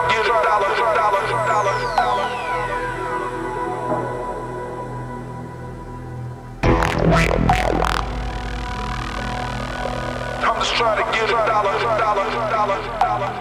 get a dollar, dollar, dollar, dollar. I'm just trying to get a dollar, dollar, dollar, dollar.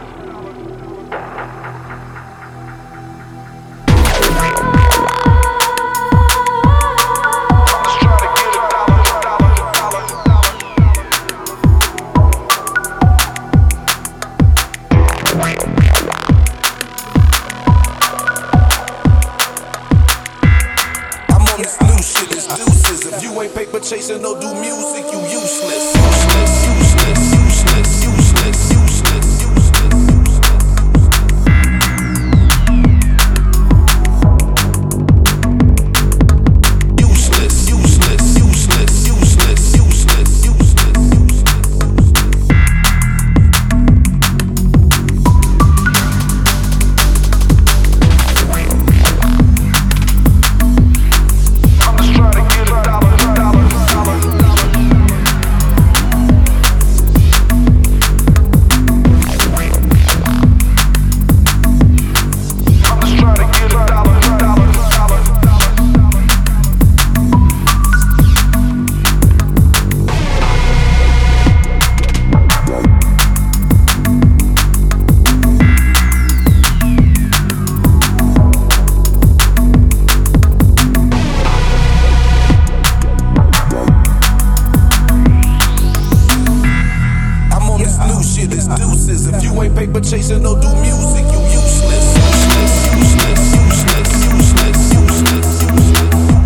If you ain't paper chasing, no do music, you useless. Useless, useless, useless, useless, useless, useless. Useless, useless, useless, useless, useless, useless. I'm just trying to get a dollar, dollar, dollar, dollar. I'm just trying to get a dollar, dollar, dollar, dollar. New shit is deuces. If you ain't paper chasing, no do music, you useless. Useless, useless, useless, useless, useless, useless.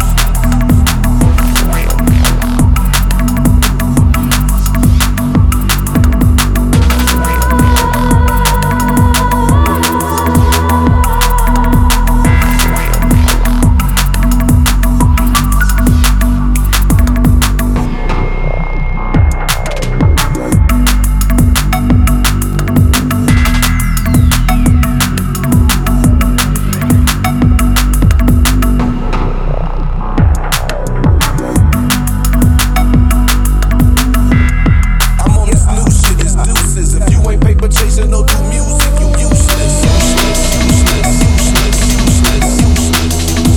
Chasing, no do music, you useless. Useless, useless, useless, useless, useless.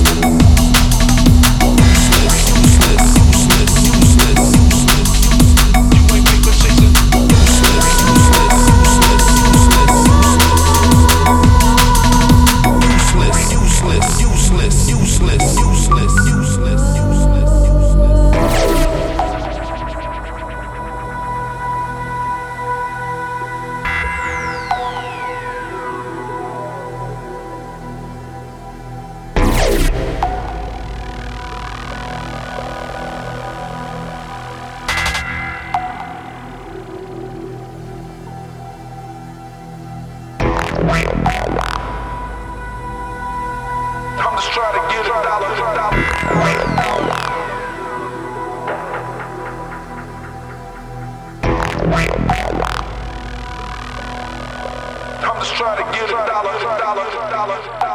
Useless, useless, useless, useless. You ain't paper chasing. Useless, useless, useless, useless, useless. Useless, useless, useless, useless, useless, useless, useless. I'm just trying to get a dollar, dollar, dollar. I'm just trying to get a dollar, dollar, dollar.